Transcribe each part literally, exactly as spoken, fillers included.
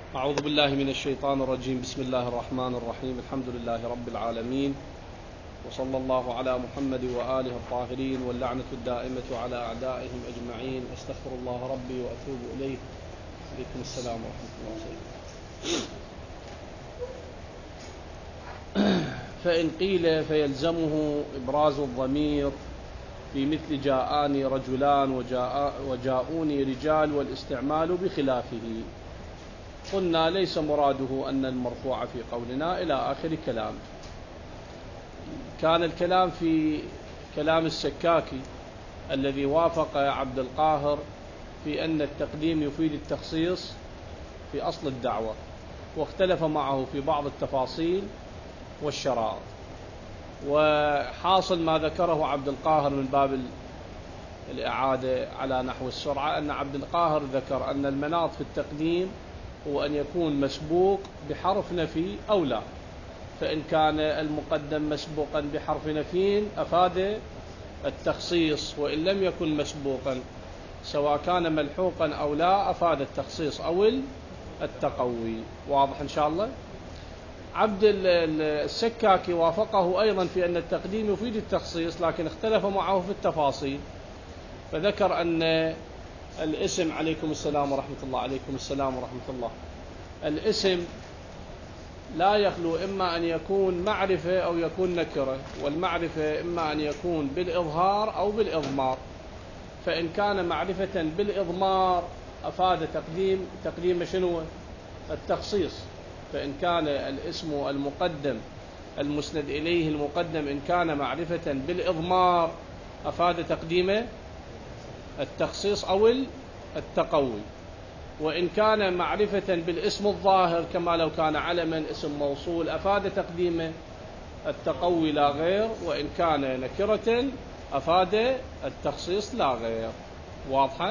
أعوذ بالله من الشيطان الرجيم. بسم الله الرحمن الرحيم. الحمد لله رب العالمين، وصلى الله على محمد وآله الطاهرين، واللعنة الدائمة على أعدائهم أجمعين. أستغفر الله ربي وأتوب إليه. عليكم السلام ورحمة الله وبركاته. فإن قيل فيلزمه إبراز الضمير في مثل جاءني رجلان وجاء وجاءوني رجال والاستعمال بخلافه. قلنا ليس مراده أن المرفوع في قولنا إلى آخر كلام. كان الكلام في كلام السكاكي الذي وافق عبد القاهر في أن التقديم يفيد التخصيص في أصل الدعوة، واختلف معه في بعض التفاصيل والشرائط. وحاصل ما ذكره عبد القاهر من باب الإعادة على نحو السرعة، أن عبد القاهر ذكر أن المناط في التقديم هو أن يكون مسبوق بحرف نفي أو لا، فإن كان المقدم مسبوقا بحرف نفي أفاد التخصيص، وإن لم يكن مسبوقا سواء كان ملحوقا أو لا أفاد التخصيص أو التقوي. واضح إن شاء الله؟ عبد السكاكي وافقه أيضا في أن التقديم يفيد التخصيص، لكن اختلف معه في التفاصيل، فذكر أن الاسم عليكم السلام ورحمة الله عليكم السلام ورحمة الله الاسم لا يخلو إما أن يكون معرفة أو يكون نكرة، والمعرفة إما أن يكون بالإظهار أو بالإضمار. فإن كان معرفة بالإضمار أفاد تقديم تقديم شنو؟ التخصيص. فإن كان الاسم المقدم المسند إليه المقدم إن كان معرفة بالإضمار أفاد تقديم التخصيص أو التقوي. وإن كان معرفة بالاسم الظاهر كما لو كان علما اسم موصول أفاد تقديم التقوي لا غير، وإن كان نكرة أفاد التخصيص لا غير. واضحة؟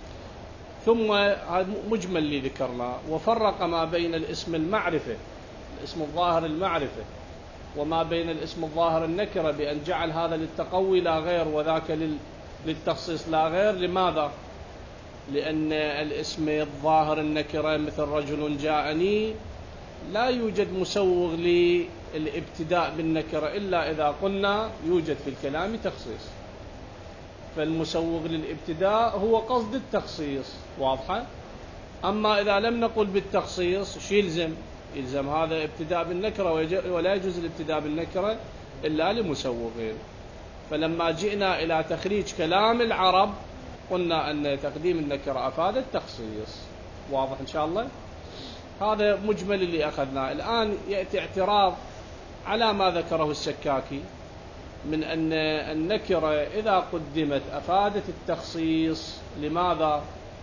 ثم مجمل اللي ذكرنا، وفرق ما بين الاسم المعرفة الاسم الظاهر المعرفة وما بين الاسم الظاهر النكرة بأن جعل هذا للتقوي لا غير وذاك للتخصيص لا غير. لماذا؟ لأن الاسم الظاهر النكرة مثل رجل جاءني لا يوجد مسوغ للابتداء بالنكرة إلا إذا قلنا يوجد في الكلام تخصيص، فالمسوغ للابتداء هو قصد التخصيص. واضحة؟ أما إذا لم نقل بالتخصيص شو يلزم؟ يلزم هذا ابتداء بالنكرة، ولا يجوز الابتداء بالنكرة إلا لمسوغين. فلما جئنا إلى تخريج كلام العرب قلنا أن تقديم النكرة أفاد التخصيص. واضح إن شاء الله؟ هذا مجمل اللي أخذناه. الآن يأتي اعتراض على ما ذكره السكاكي من أن النكرة إذا قدمت أفادت التخصيص. لماذا؟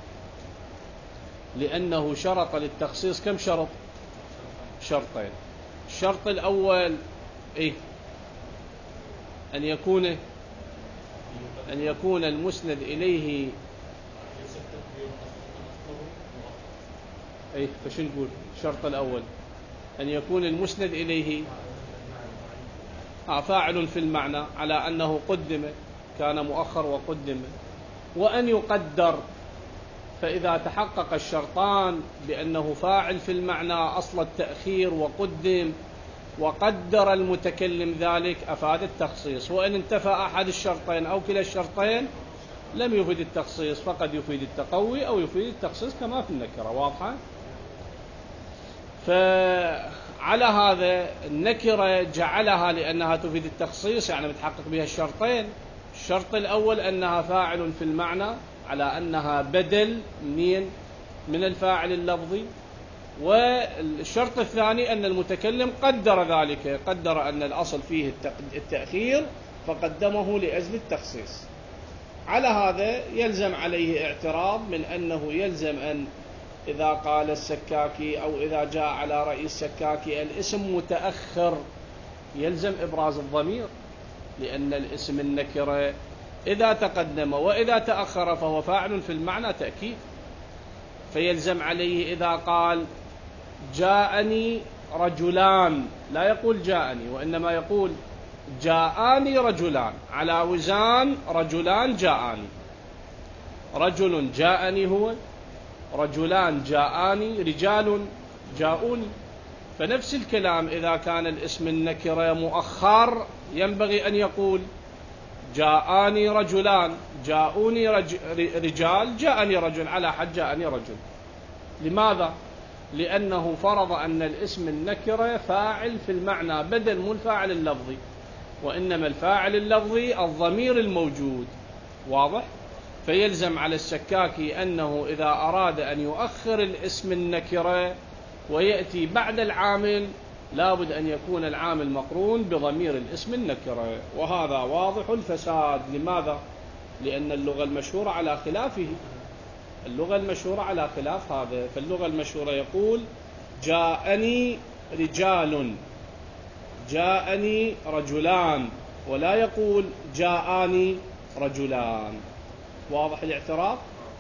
لأنه شرط للتخصيص كم شرط؟ شرطين. الشرط الأول إيه؟ أن يكون أن يكون المسند إليه أي فش نقول؟ الشرط الأول أن يكون المسند إليه فاعل في المعنى على أنه قدم، كان مؤخر وقدم، وأن يقدر. فإذا تحقق الشرطان بأنه فاعل في المعنى أصل التأخير وقدم وقدر المتكلم ذلك أفاد التخصيص. وإن انتفى أحد الشرطين أو كلا الشرطين لم يفيد التخصيص، فقد يفيد التقوي أو يفيد التخصيص كما في النكرة. واضحة؟ فعلى هذا النكرة جعلها لأنها تفيد التخصيص، يعني متحقق بها الشرطين. الشرط الأول أنها فاعل في المعنى على أنها بدل من من الفاعل اللفظي، والشرط الثاني أن المتكلم قدر ذلك، قدر أن الأصل فيه التأخير فقدمه لأجل التخصيص. على هذا يلزم عليه اعتراض من أنه يلزم أن إذا قال السكاكي أو إذا جاء على رأي السكاكي الاسم متأخر يلزم إبراز الضمير، لأن الاسم النكرة إذا تقدم وإذا تأخر فهو فاعل في المعنى تأكيد. فيلزم عليه إذا قال جاءني رجلان لا يقول جاءني، وإنما يقول جاءني رجلان على وزان رجلان جاءني. رجل جاءني هو، رجلان جاءني، رجال جاءوني. فنفس الكلام إذا كان الاسم النكرة مؤخر ينبغي أن يقول جاءني رجلان، جاءوني رج... رجال، جاءني رجل، على حد جاءني رجل. لماذا؟ لأنه فرض أن الاسم النكرة فاعل في المعنى بدل مو الفاعل اللفظي، وإنما الفاعل اللفظي الضمير الموجود. واضح؟ فيلزم على السكاكي أنه إذا أراد أن يؤخر الاسم النكرة ويأتي بعد العامل لابد أن يكون العامل مقرون بضمير الاسم النكرة، وهذا واضح الفساد. لماذا؟ لأن اللغة المشهورة على خلافه، اللغة المشهورة على خلاف هذا. فاللغة المشهورة يقول جاءني رجال، جاءني رجلان، ولا يقول جاءني رجلان. واضح الاعتراض؟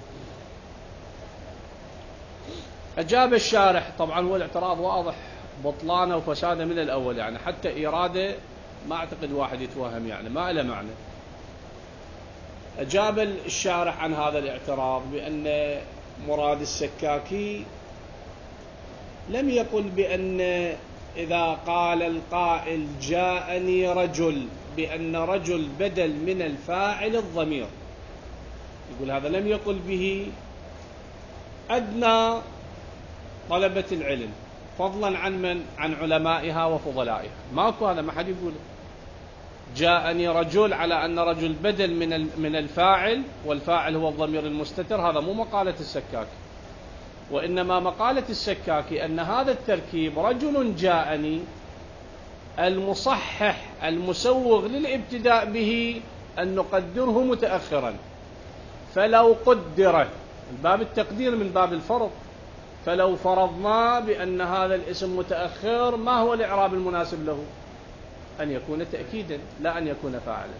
أجاب الشارح، طبعا هو الاعتراض واضح بطلانه وفساده من الأول، يعني حتى إرادة ما أعتقد واحد يتوهم، يعني ما له معنى. أجاب الشارح عن هذا الاعتراض بأن مراد السكاكي لم يقل بأن إذا قال القائل جاءني رجل بأن رجل بدل من الفاعل الضمير، يقول هذا لم يقل به أدنى طلبة العلم، فضلا عن من؟ عن علمائها وفضلائها. ماكو هذا، ما حد يقول جاءني رجل على أن رجل بدل من من الفاعل، والفاعل هو الضمير المستتر. هذا مو مقالة السكاكي، وإنما مقالة السكاكي أن هذا التركيب رجل جاءني المصحح المسوغ للابتداء به أن نقدره متأخرا. فلو قدر، باب التقدير من باب الفرض، فلو فرضنا بأن هذا الاسم متأخر ما هو الإعراب المناسب له؟ أن يكون تأكيدا لا أن يكون فاعلا.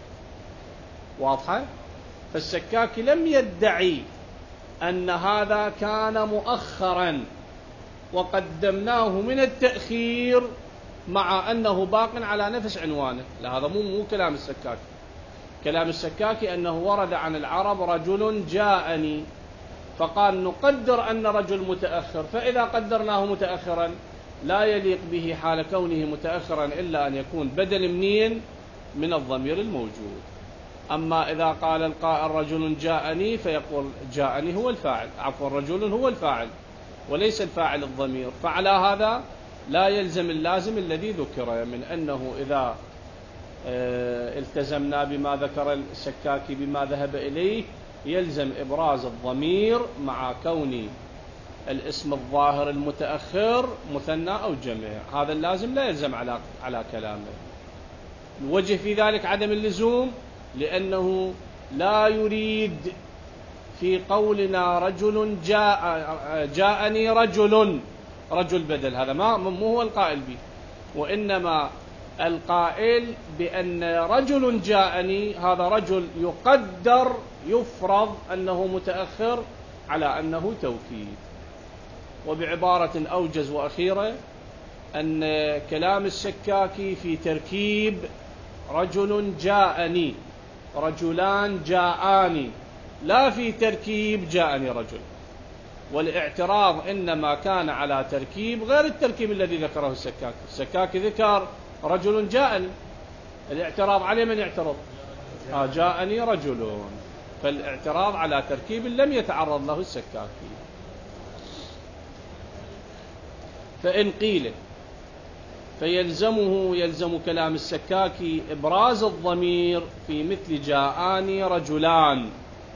واضحة؟ فالسكاكي لم يدعي أن هذا كان مؤخرا وقدمناه من التأخير مع أنه باق على نفس عنوانه. لا، هذا مو مو كلام السكاكي. كلام السكاكي أنه ورد عن العرب رجل جاءني، فقال نقدر أن رجل متأخر، فإذا قدرناه متأخرا لا يليق به حال كونه متأخرا إلا أن يكون بدل منين؟ من الضمير الموجود. أما إذا قال القائل رجل جاءني فيقول جاءني هو الفاعل، عفوا رجل هو الفاعل وليس الفاعل الضمير. فعلى هذا لا يلزم اللازم الذي ذكر من أنه إذا التزمنا بما ذكر السكاكي بما ذهب إليه يلزم إبراز الضمير مع كون الاسم الظاهر المتأخر مثنى أو جمع. هذا اللازم لا يلزم على على كلامه. الوجه في ذلك عدم اللزوم، لأنه لا يريد في قولنا رجل جاء جاءني رجل رجل بدل، هذا ما مو هو القائل به، وإنما القائل بأن رجل جاءني هذا رجل يقدر يفرض أنه متأخر على أنه توكيد. وبعبارة أوجز وأخيرة أن كلام السكاكي في تركيب رجل جاءني رجلان جاءني، لا في تركيب جاءني رجل. والاعتراض إنما كان على تركيب غير التركيب الذي ذكره السكاكي. السكاكي ذكر رجل جاءني، الاعتراض عليه من يعترض؟ آه جاءني رجل. فالاعتراض على تركيب لم يتعرض له السكاكي. فإن قيل فيلزمه يلزم كلام السكاكي إبراز الضمير في مثل جاءني رجلان،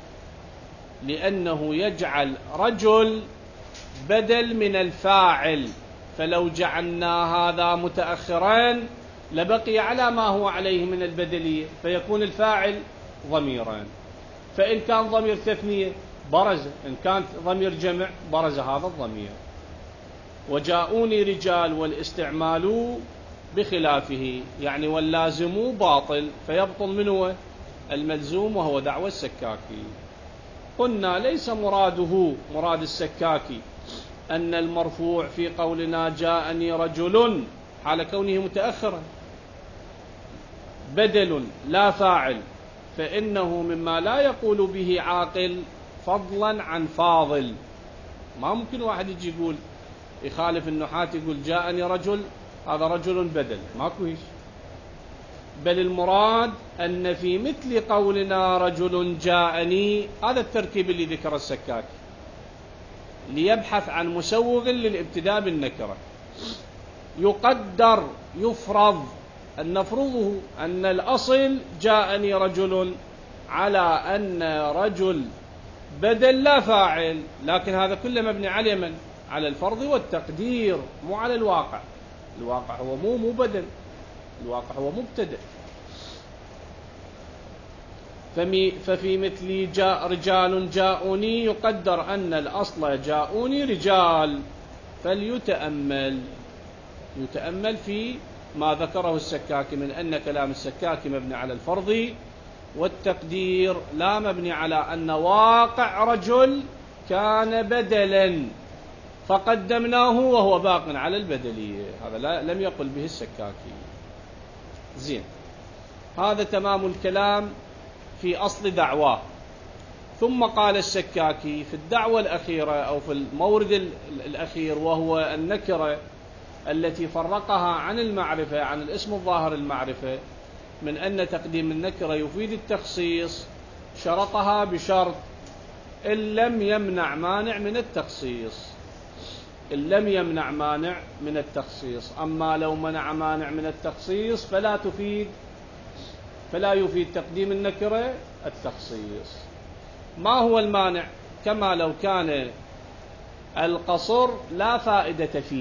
لأنه يجعل رجل بدل من الفاعل، فلو جعلنا هذا متأخرا لبقي على ما هو عليه من البدلية، فيكون الفاعل ضميرا. فإن كان ضمير تثنية برز، إن كان ضمير جمع برز هذا الضمير. وجاءوني رجال والاستعمال بخلافه، يعني واللازم باطل، فيبطل منه الملزوم وهو دعوى السكاكي. قلنا ليس مراده مراد السكاكي أن المرفوع في قولنا جاءني رجل حال كونه متأخرا بدل لا فاعل، فإنه مما لا يقول به عاقل فضلا عن فاضل. ما ممكن واحد يجي يقول يخالف النحاة يقول جاءني رجل، هذا رجل بدل، ماكو هيش. بل المراد أن في مثل قولنا رجل جاءني، هذا التركيب اللي ذكر السكاكي ليبحث عن مسوغ للابتداء بالنكرة. يقدر يفرض أن نفرضه أن الأصل جاءني رجل، على أن رجل بدل لا فاعل، لكن هذا كله مبني على من؟ على الفرض والتقدير، مو على الواقع. الواقع هو مو مو بدل، الواقع هو مبتدأ. ففي مثل جاء رجال جاءوني يقدر أن الأصل جاءوني رجال. فليتأمل يتأمل في ما ذكره السكاكي من أن كلام السكاكي مبني على الفرض والتقدير، لا مبني على أن واقع رجل كان بدلا فقدمناه وهو باق على البدلية. هذا لا لم يقل به السكاكي. زين، هذا تمام الكلام في أصل دعواه. ثم قال السكاكي في الدعوة الأخيرة أو في المورد الأخير، وهو النكرة التي فرقها عن المعرفة، عن الاسم الظاهر المعرفة، من أن تقديم النكرة يفيد التخصيص، شرطها بشرط إن لم يمنع مانع من التخصيص. إن لم يمنع مانع من التخصيص. أما لو منع مانع من التخصيص فلا تفيد فلا يفيد تقديم النكرة التخصيص. ما هو المانع؟ كما لو كان القصر لا فائدة فيه،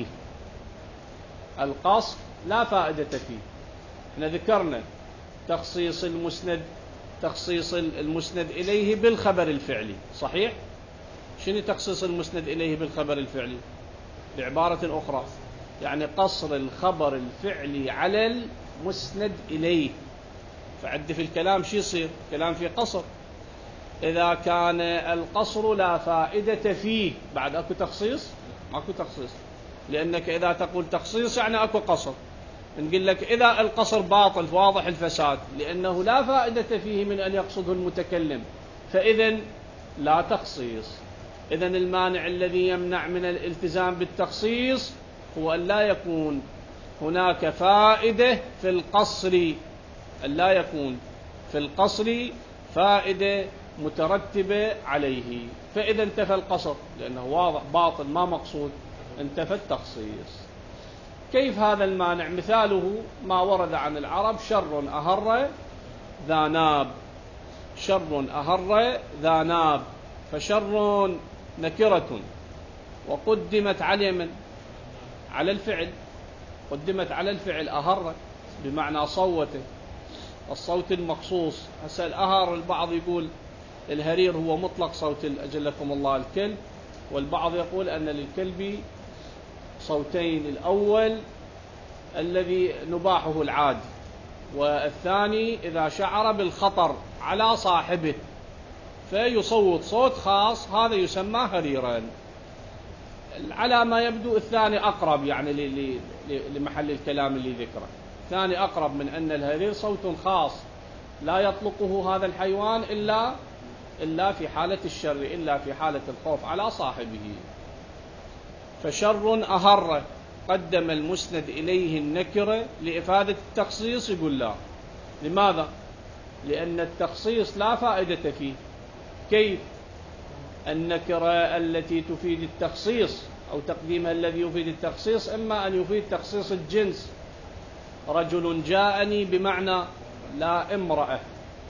القصر لا فائدة فيه. احنا ذكرنا تخصيص المسند تخصيص المسند إليه بالخبر الفعلي، صحيح؟ شنو تخصيص المسند إليه بالخبر الفعلي؟ بعبارة أخرى يعني قصر الخبر الفعلي على المسند إليه. فعد في الكلام شو يصير؟ كلام في قصر. إذا كان القصر لا فائدة فيه، بعد أكو تخصيص؟ ماكو تخصيص، لأنك إذا تقول تخصيص يعني أكو قصر. نقول لك إذا القصر باطل واضح الفساد، لأنه لا فائدة فيه من أن يقصده المتكلم، فإذن لا تخصيص. إذن المانع الذي يمنع من الالتزام بالتخصيص هو أن لا يكون هناك فائدة في القصر، أن لا يكون في القصر فائدة مترتبة عليه. فإذا انتفى القصر لأنه واضح باطل ما مقصود، انتفى التخصيص. كيف هذا المانع؟ مثاله ما ورد عن العرب: شر أهر ذا ناب. شر أهر ذا ناب، فشر نكرة وقدمت على من؟ على الفعل، قدمت على الفعل أهر بمعنى صوته، الصوت المخصوص. هسه الأهر البعض يقول الهرير هو مطلق صوت أجلكم الله الكلب، والبعض يقول أن للكلب صوتين: الأول الذي نباحه العادي، والثاني إذا شعر بالخطر على صاحبه فيصوت صوت خاص، هذا يسمى هريرا. على ما يبدو الثاني أقرب يعني لمحل الكلام اللي ذكره، الثاني أقرب من أن الهرير صوت خاص لا يطلقه هذا الحيوان إلا إلا في حالة الشر، إلا في حالة الخوف على صاحبه. فشر أهر قدم المسند إليه النكرة لإفادة التخصيص. يقول لا. لماذا؟ لأن التخصيص لا فائدة فيه. كيف؟ النكرة التي تفيد التخصيص أو تقديمها الذي يفيد التخصيص إما أن يفيد تخصيص الجنس، رجل جاءني بمعنى لا امرأة،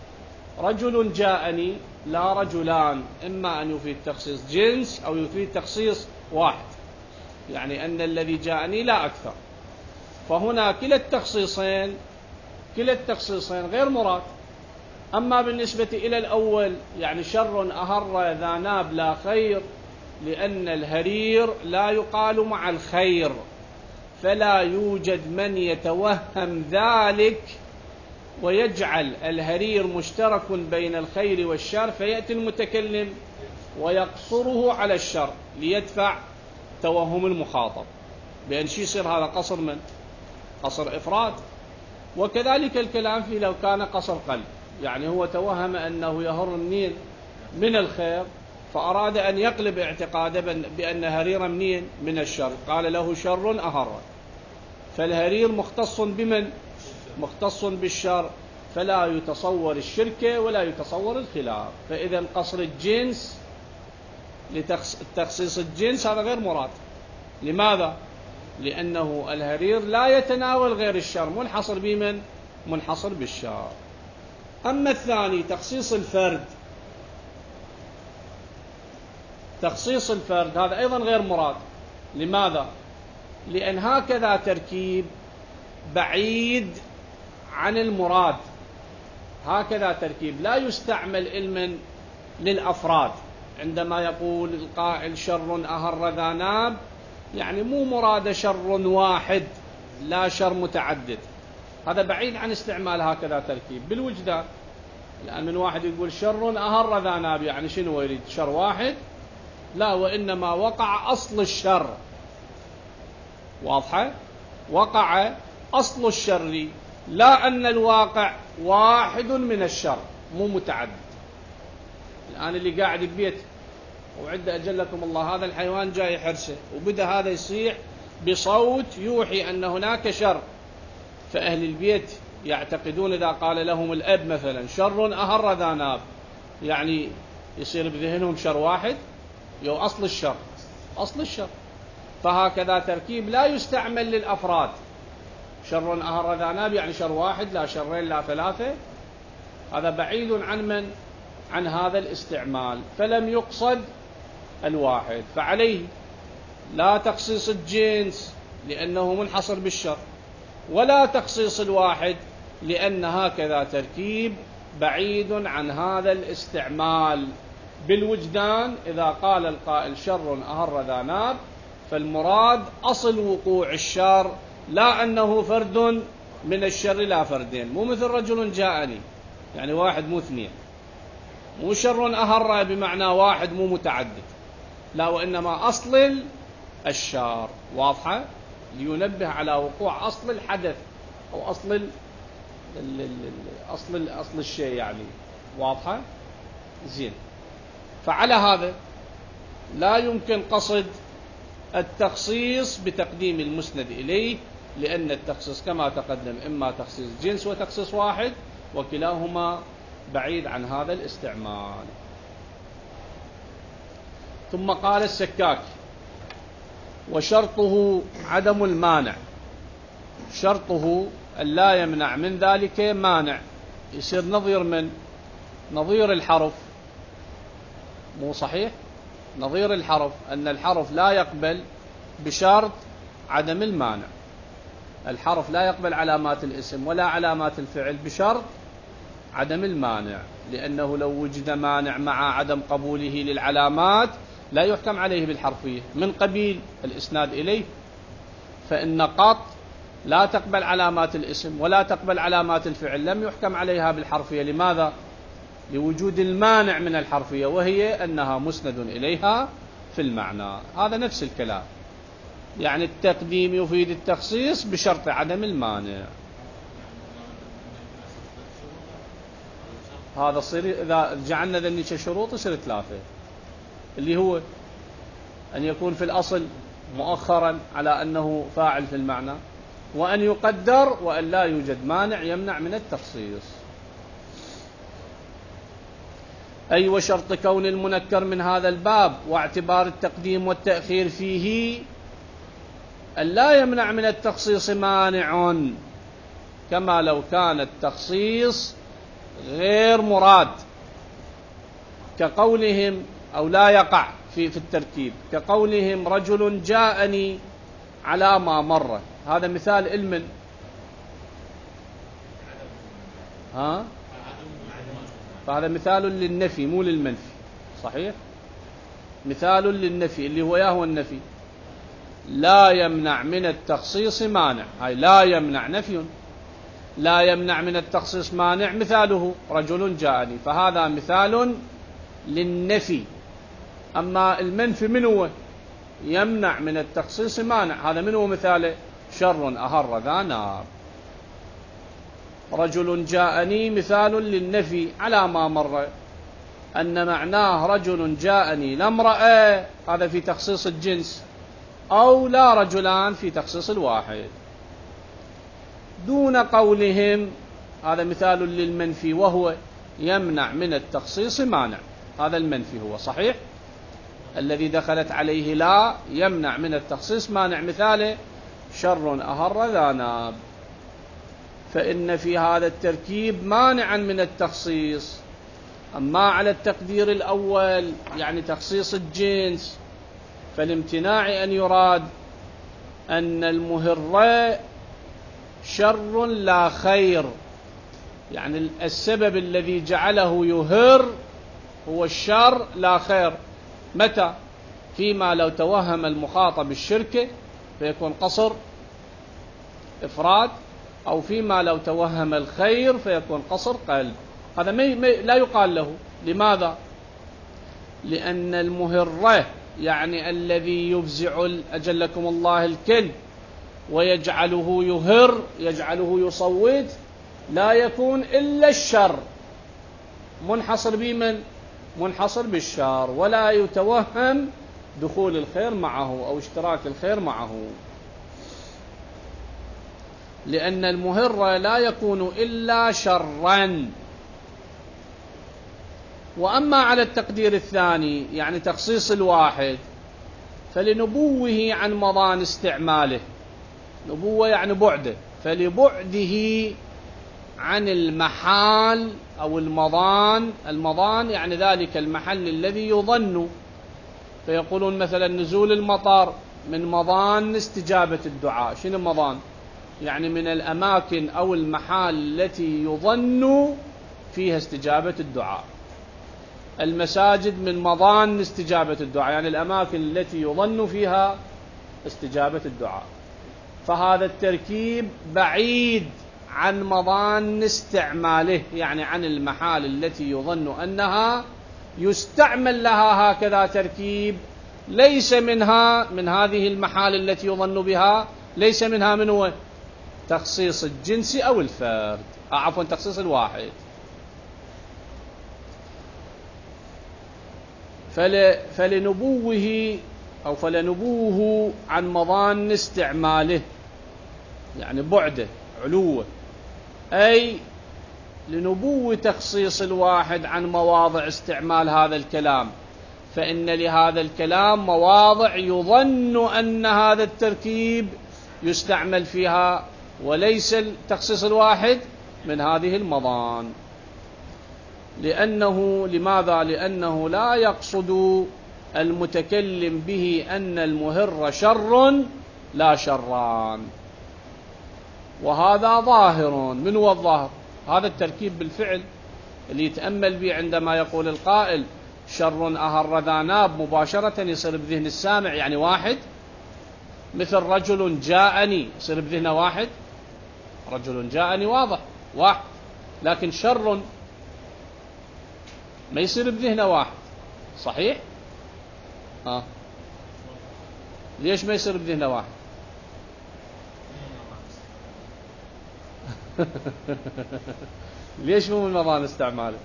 رجل جاءني لا رجلان، إما أن يفيد تخصيص جنس أو يفيد تخصيص واحد، يعني أن الذي جاءني لا أكثر. فهنا كلا التخصيصين كلا التخصيصين غير مراد. أما بالنسبة إلى الأول يعني شر أهر ذا ناب لا خير، لأن الهرير لا يقال مع الخير، فلا يوجد من يتوهم ذلك ويجعل الهرير مشترك بين الخير والشر، فيأتي المتكلم ويقصره على الشر ليدفع توهم المخاطب بأن شي يصير هذا قصر من؟ قصر إفراد. وكذلك الكلام فيه لو كان قصر قلب، يعني هو توهم أنه يهر النيل من الخير فأراد أن يقلب اعتقاده بأن هرير منين؟ من الشر، قال له شر أهر، فالهرير مختص بمن؟ مختص بالشر، فلا يتصور الشركة ولا يتصور الخلاف. فإذا قصر الجنس لتخصيص الجنس هذا غير مراد. لماذا؟ لأنه الهرير لا يتناول غير الشر، منحصر بمن؟ منحصر بالشر. أما الثاني تخصيص الفرد، تخصيص الفرد هذا أيضا غير مراد. لماذا؟ لأن هكذا تركيب بعيد عن المراد، هكذا تركيب لا يستعمل علما للأفراد. عندما يقول القائل شر أهر ذا ناب، يعني مو مراد شر واحد، لا شر متعدد، هذا بعيد عن استعمال هكذا تركيب بالوجدان. لأن من واحد يقول شر أهر ذا ناب، يعني شنو يريد؟ شر واحد؟ لا، وإنما وقع أصل الشر. واضحة؟ وقع أصل الشر، لا أن الواقع واحد من الشر مو متعدد. الآن اللي قاعد ببيت وعند أجلكم الله هذا الحيوان جاي يحرسه، وبدأ هذا يصيح بصوت يوحي أن هناك شر، فأهل البيت يعتقدون إذا قال لهم الأب مثلا شر أهر ذا ناب، يعني يصير بذهنهم شر واحد، يو أصل الشر، أصل الشر. فهكذا تركيب لا يستعمل للأفراد، شر أهر ذا ناب يعني شر واحد لا شرين لا ثلاثة، هذا بعيد عن من؟ عن هذا الاستعمال، فلم يقصد الواحد. فعليه لا تخصيص الجنس لأنه منحصر بالشر، ولا تخصيص الواحد لأن هكذا تركيب بعيد عن هذا الاستعمال بالوجدان. إذا قال القائل شر أهر ذا ناب، فالمراد أصل وقوع الشر، لا أنه فرد من الشر لا فردين. مو مثل رجل جاءني، يعني واحد مو اثنين، مو شر أهر بمعنى واحد مو متعدد، لا، وإنما أصل الشر. واضحة؟ لينبه على وقوع أصل الحدث أو أصل ال ال ال أصل أصل الشيء يعني. واضحة؟ زين. فعلى هذا لا يمكن قصد التخصيص بتقديم المسند إليه، لأن التخصيص كما تقدم إما تخصيص جنس وتخصيص واحد، وكلاهما بعيد عن هذا الاستعمال. ثم قال السكاك وشرطه عدم المانع، شرطه أن لا يمنع من ذلك مانع، يصير نظير من؟ نظير الحرف، مو صحيح؟ نظير الحرف، أن الحرف لا يقبل بشرط عدم المانع. الحرف لا يقبل علامات الاسم ولا علامات الفعل بشرط عدم المانع، لأنه لو وجد مانع مع عدم قبوله للعلامات لا يحكم عليه بالحرفية من قبيل الإسناد إليه. فإن قط لا تقبل علامات الاسم ولا تقبل علامات الفعل لم يحكم عليها بالحرفية. لماذا؟ لوجود المانع من الحرفية، وهي أنها مسند إليها في المعنى. هذا نفس الكلام، يعني التقديم يفيد التخصيص بشرط عدم المانع. هذا صير إذا جعلنا ذنك شروط يصير ثلاثة، اللي هو أن يكون في الأصل مؤخرا على أنه فاعل في المعنى، وأن يقدر، وأن لا يوجد مانع يمنع من التخصيص. أي وشرط كون المنكر من هذا الباب واعتبار التقديم والتأخير فيه أن لا يمنع من التخصيص مانع، كما لو كان التخصيص غير مراد، كقولهم أو لا يقع في في التركيب، كقولهم رجل جاءني على ما مر، هذا مثال علم، ها، فهذا مثال للنفي مو للمنفي، صحيح؟ مثال للنفي اللي هو ياهو النفي، لا يمنع من التخصيص مانع، هاي لا يمنع نفي، لا يمنع من التخصيص مانع، مثاله رجل جاءني، فهذا مثال للنفي. أما المنفي من هو؟ يمنع من التخصيص مانع، هذا من هو مثاله؟ شر أهر ذا نار. رجل جاءني مثال للنفي على ما مر، أن معناه رجل جاءني لا امرأة، هذا في تخصيص الجنس، أو لا رجلان في تخصيص الواحد، دون قولهم. هذا مثال للمنفي، وهو يمنع من التخصيص مانع. هذا المنفي هو صحيح، الذي دخلت عليه لا يمنع من التخصيص مانع، مثاله شر أهر ذا ناب، فإن في هذا التركيب مانعا من التخصيص. أما على التقدير الأول يعني تخصيص الجنس، فالامتناع أن يراد أن المهر شر لا خير، يعني السبب الذي جعله يهر هو الشر لا خير. متى؟ فيما لو توهم المخاطب الشركة فيكون قصر إفراد، أو فيما لو توهم الخير فيكون قصر قلب. هذا مي مي لا يقال له. لماذا؟ لأن المهر يعني الذي يفزع أجلكم الله الكلب ويجعله يهر، يجعله يصوت، لا يكون إلا الشر، منحصر بمن؟ منحصر بالشر، ولا يتوهم دخول الخير معه أو اشتراك الخير معه، لأن المهر لا يكون إلا شرا. وأما على التقدير الثاني يعني تخصيص الواحد، فلنبوه عن مضان استعماله، نبوة يعني بعده، فلبعده عن المحال أو المضان. المضان يعني ذلك المحل الذي يظن، فيقولون مثلا نزول المطر من مضان استجابة الدعاء. شنو مضان؟ يعني من الأماكن أو المحال التي يظن فيها استجابة الدعاء. المساجد من مضان استجابة الدعاء، يعني الأماكن التي يظن فيها استجابة الدعاء. فهذا التركيب بعيد عن مضان استعماله، يعني عن المحال التي يظن أنها يستعمل لها هكذا تركيب، ليس منها من هذه المحال التي يظن بها، ليس منها من هو تخصيص الجنس أو الفرد، عفوا تخصيص الواحد. فلنبوه أو فلنبوه عن مضان استعماله، يعني بعده علوه، أي لنبو تخصيص الواحد عن مواضع استعمال هذا الكلام، فإن لهذا الكلام مواضع يظن أن هذا التركيب يستعمل فيها، وليس تخصيص الواحد من هذه المضان. لأنه لماذا؟ لأنه لا يقصد المتكلم به أن المهر شر لا شران، وهذا ظاهر. من هو الظاهر؟ هذا التركيب بالفعل اللي يتأمل به عندما يقول القائل شر أهر ذا ناب، مباشرة يصير بذهن السامع يعني واحد، مثل رجل جاءني يصير بذهنه واحد، رجل جاءني واضح واحد، لكن شر ما يصير بذهنه واحد. صحيح؟ ها. ليش ما يصير بذهنه واحد؟ ليش مو من مضان استعماله؟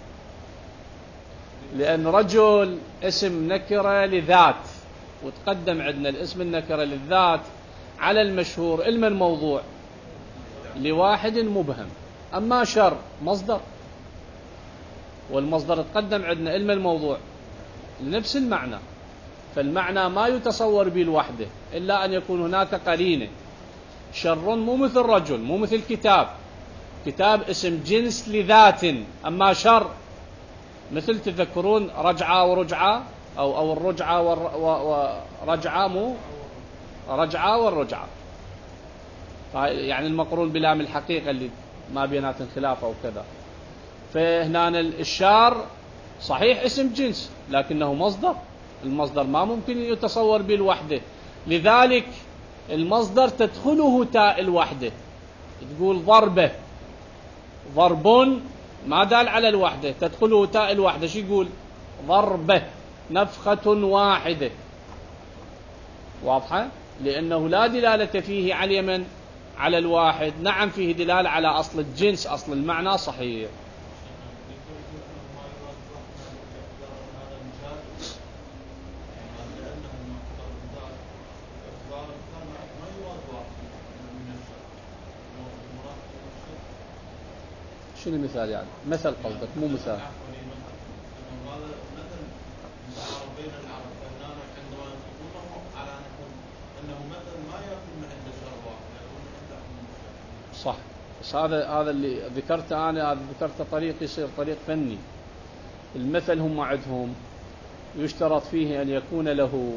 لأن رجل اسم نكرة لذات، وتقدم عندنا الاسم النكرة للذات على المشهور علم الموضوع لواحد مبهم. أما شر مصدر، والمصدر تقدم عندنا علم الموضوع لنفس المعنى، فالمعنى ما يتصور به لوحده إلا أن يكون هناك قرينة. شر مو مثل رجل، مو مثل كتاب، كتاب اسم جنس لذات، أما شر مثل تذكرون رجعة ورجعة، أو أو الرجعة ورجعة، مو رجعة والرجعة، يعني المقرون بلام الحقيقة اللي ما بينات الخلاف أو كذا. فهنا الشار صحيح اسم جنس لكنه مصدر، المصدر ما ممكن يتصور به لوحده، لذلك المصدر تدخله تاء الوحدة. تقول ضربة، ضرب ما دال على الوحدة، تدخله تاء الوحدة، شو يقول؟ ضربة، نفخة واحدة. واضحة؟ لأنه لا دلالة فيه على من؟ على الواحد. نعم فيه دلالة على أصل الجنس، أصل المعنى صحيح. شنو المثال يعني؟ مثل قصدك مو مثال. صح، بس هذا هذا اللي ذكرته أنا، هذا ذكرته طريق يصير طريق فني. المثل هم عندهم يشترط فيه أن يكون له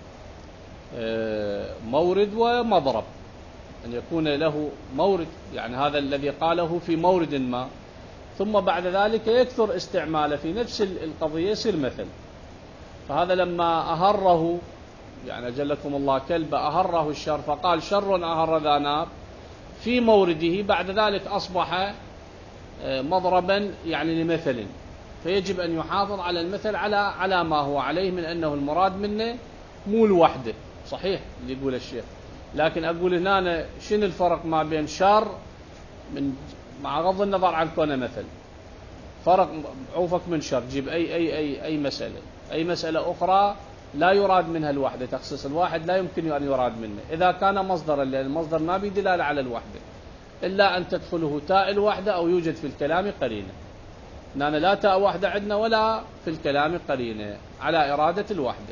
مورد ومضرب، أن يكون له مورد، يعني هذا الذي قاله في مورد ما، ثم بعد ذلك يكثر استعماله في نفس القضية يصير مثل. فهذا لما أهره، يعني أجلكم الله كلب أهره الشر، فقال شر أهر ذا ناب في مورده، بعد ذلك أصبح مضربا يعني لمثل، فيجب أن يحافظ على المثل على على ما هو عليه من أنه المراد منه مو الوحدة. صحيح اللي يقول الشيخ، لكن أقول هنا أنا شنو الفرق ما بين شر من مع غض النظر عن كونه مثل، فرق عوفك من شر، جيب أي أي أي أي مسألة أي مسألة أخرى لا يراد منها الوحدة، تخصيص الواحد لا يمكن أن يراد منه إذا كان مصدرا، لأن المصدر ما بيدلال على الوحدة إلا أن تدخله تاء الوحدة أو يوجد في الكلام قرينة. أنا لا تاء وحدة عندنا ولا في الكلام قرينة على إرادة الوحدة،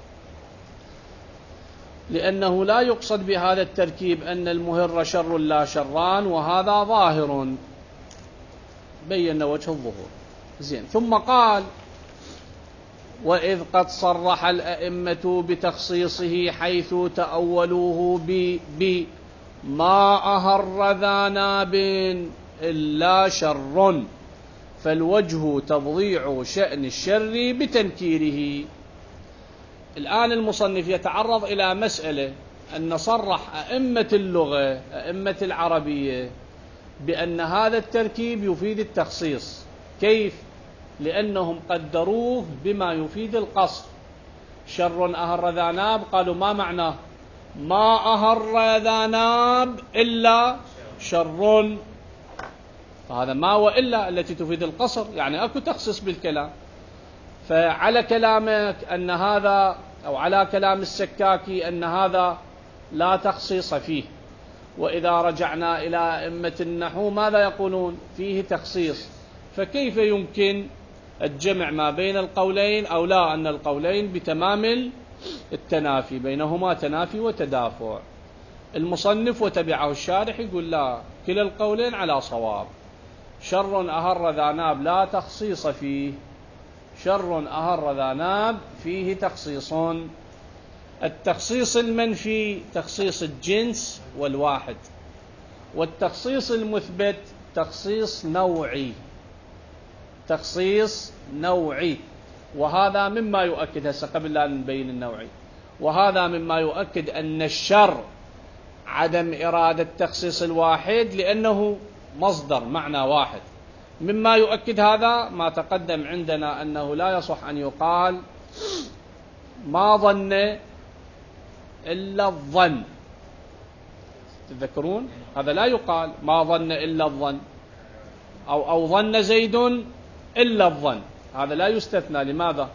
لأنه لا يقصد بهذا التركيب أن المهر شر لا شران، وهذا ظاهر بين وجه الظهور. زين، ثم قال وإذ قد صرح الأئمة بتخصيصه حيث تأولوه بما أهر ذا ناب إلا شر، فالوجه تضيع شأن الشر بتنكيره. الآن المصنف يتعرض إلى مسألة أن صرح أئمة اللغة أئمة العربية بأن هذا التركيب يفيد التخصيص. كيف؟ لأنهم قدروه بما يفيد القصر. شر أهر ذا ناب، قالوا ما معناه؟ ما أهر ذا ناب إلا شر، فهذا ما وإلا التي تفيد القصر، يعني أكو تخصيص بالكلام. فعلى كلامك أن هذا، أو على كلام السكاكي أن هذا لا تخصيص فيه، وإذا رجعنا إلى أئمة النحو ماذا يقولون؟ فيه تخصيص. فكيف يمكن الجمع ما بين القولين، أو لا أن القولين بتمام التنافي، بينهما تنافي وتدافع؟ المصنف وتبعه الشارح يقول لا، كلا القولين على صواب. شر أهر ذا ناب لا تخصيص فيه، شر أهر ذا ناب فيه تخصيص. التخصيص المنفي تخصيص الجنس والواحد، والتخصيص المثبت تخصيص نوعي، تخصيص نوعي. وهذا مما يؤكد، هسه قبل لا نبين النوعي، وهذا مما يؤكد أن الشر عدم إرادة تخصيص الواحد لأنه مصدر معنى واحد. مما يؤكد هذا ما تقدم عندنا أنه لا يصح أن يقال ما ظن إلا الظن. تذكرون هذا لا يقال ما ظن إلا الظن، أو أو ظن زيد إلا الظن، هذا لا يستثنى. لماذا؟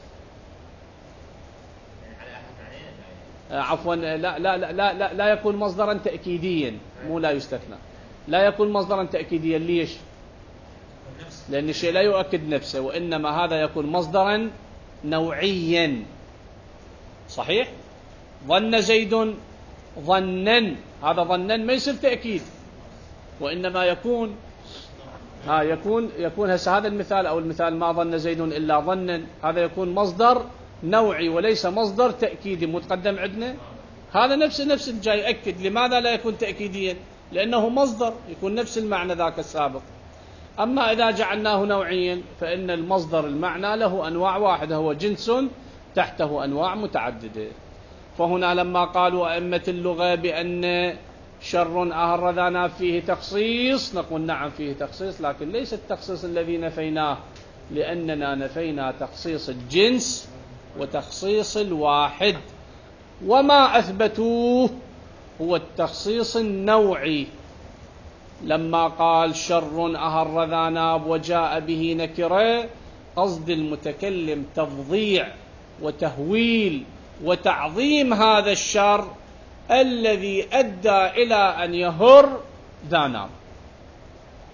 عفوا لا لا لا لا لا يكون مصدرا تأكيديا، مو لا يستثنى، لا يكون مصدرا تأكيديا. ليش؟ لأن الشيء لا يؤكد نفسه، وإنما هذا يكون مصدرا نوعيا. صحيح؟ ظن زيد ظنا، هذا ظنا ما يصير تأكيد، وإنما يكون ها يكون يكون هسه هذا المثال، أو المثال ما ظن زيد إلا ظنا، هذا يكون مصدر نوعي وليس مصدر تأكيدي متقدم عندنا. هذا نفس نفس الجاي يأكد. لماذا لا يكون تأكيديا؟ لأنه مصدر يكون نفس المعنى ذاك السابق. أما إذا جعلناه نوعيا فإن المصدر المعنى له أنواع واحدة، هو جنس تحته أنواع متعددة. فهنا لما قالوا أئمة اللغة بأن شر أهر ذا ناب فيه تخصيص، نقول نعم فيه تخصيص، لكن ليس التخصيص الذي نفيناه، لأننا نفينا تخصيص الجنس وتخصيص الواحد، وما أثبتوه هو التخصيص النوعي. لما قال شر أهر ذا ناب وجاء به نكرة، قصد المتكلم تفظيع وتهويل وتعظيم هذا الشر الذي أدى إلى أن يهر ذا ناب.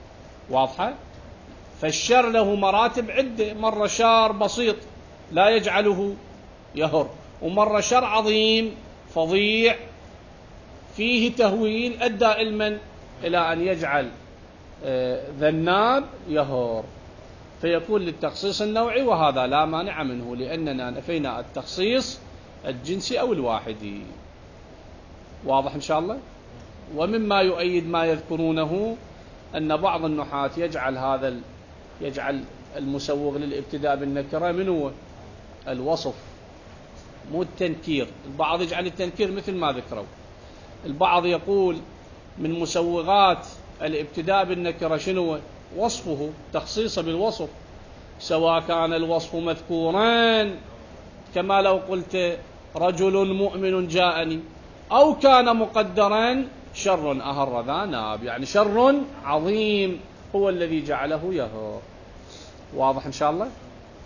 واضحة؟ فالشر له مراتب عدة، مرة شر بسيط لا يجعله يهر، ومرة شر عظيم فظيع فيه تهويل أدى علما إلى أن يجعل ذناب يهر، فيكون للتخصيص النوعي، وهذا لا مانع منه لأننا نفينا التخصيص الجنسي أو الواحدي. واضح إن شاء الله؟ ومما يؤيد ما يذكرونه أن بعض النحاة يجعل هذا ال... يجعل المسوغ للابتداء بالنكرة من هو الوصف مو التنكير. البعض يجعل التنكير مثل ما ذكروا، البعض يقول من مسوغات الابتداء بالنكرة شنو؟ وصفه، تخصيصه بالوصف، سواء كان الوصف مذكورا كما لو قلت رجل مؤمن جاءني، أو كان مقدرا شر أهر ذا ناب، يعني شر عظيم هو الذي جعله يهر. واضح إن شاء الله؟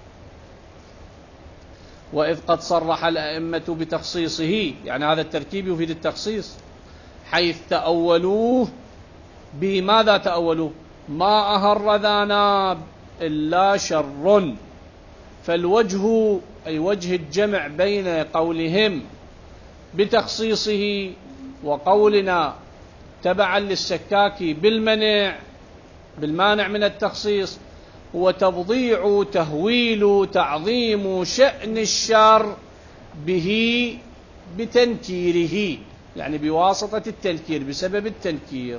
وإذ قد صرح الأئمة بتخصيصه، يعني هذا التركيب يفيد التخصيص، حيث تأولوه بماذا تأولوه؟ ما أهر ذا ناب إلا شر. فالوجه أي وجه الجمع بين قولهم بتخصيصه وقولنا تبعا للسكاكي بالمنع بالمانع من التخصيص هو تبضيع تهويل تعظيم شأن الشر به بتنكيره، يعني بواسطة التنكير، بسبب التنكير،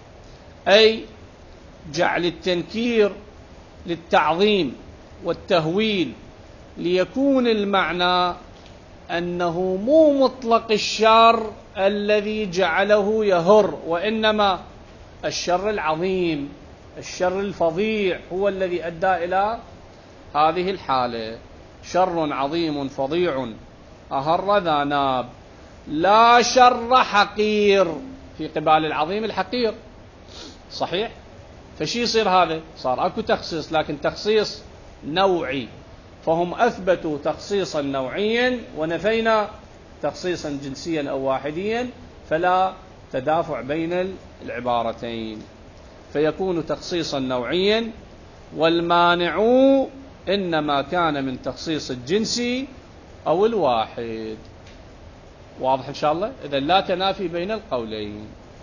أي جعل التنكير للتعظيم والتهويل ليكون المعنى أنه مو مطلق الشر الذي جعله يهر، وإنما الشر العظيم الشر الفظيع هو الذي أدى إلى هذه الحالة. شر عظيم فظيع أهر ذا ناب، لا شر حقير، في قبال العظيم الحقير. صحيح؟ فشي يصير هذا؟ صار أكو تخصيص، لكن تخصيص نوعي، فهم أثبتوا تخصيصا نوعيا ونفينا تخصيصا جنسيا أو واحديا، فلا تدافع بين العبارتين، فيكون تخصيصا نوعيا، والمانع إنما كان من تخصيص الجنسي أو الواحد. واضح إن شاء الله؟ إذن لا تنافي بين القولين.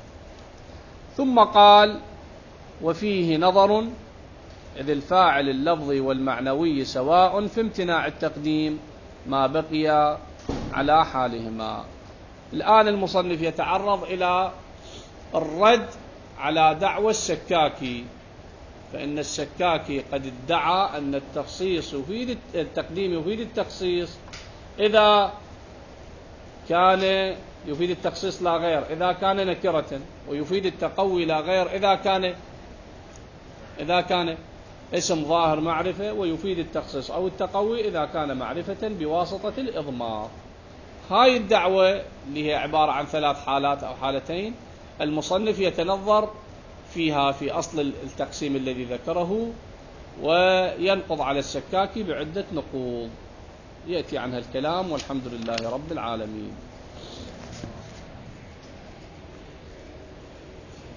ثم قال وفيه نظر، إذ الفاعل اللفظي والمعنوي سواء في امتناع التقديم ما بقي على حالهما. الآن المصنف يتعرض إلى الرد على دعوى السكاكي، فإن السكاكي قد ادعى أن التخصيص يفيد التقديم يفيد التخصيص إذا كان يفيد التخصيص لا غير إذا كان نكرة، ويفيد التقوي لا غير إذا كان إذا كان اسم ظاهر معرفة، ويفيد التخصيص أو التقوي إذا كان معرفة بواسطة الإضمار. هاي الدعوة اللي هي عبارة عن ثلاث حالات أو حالتين، المصنف يتنظر فيها في أصل التقسيم الذي ذكره، وينقض على السكاكي بعدة نقوض يأتي عنها الكلام، والحمد لله رب العالمين.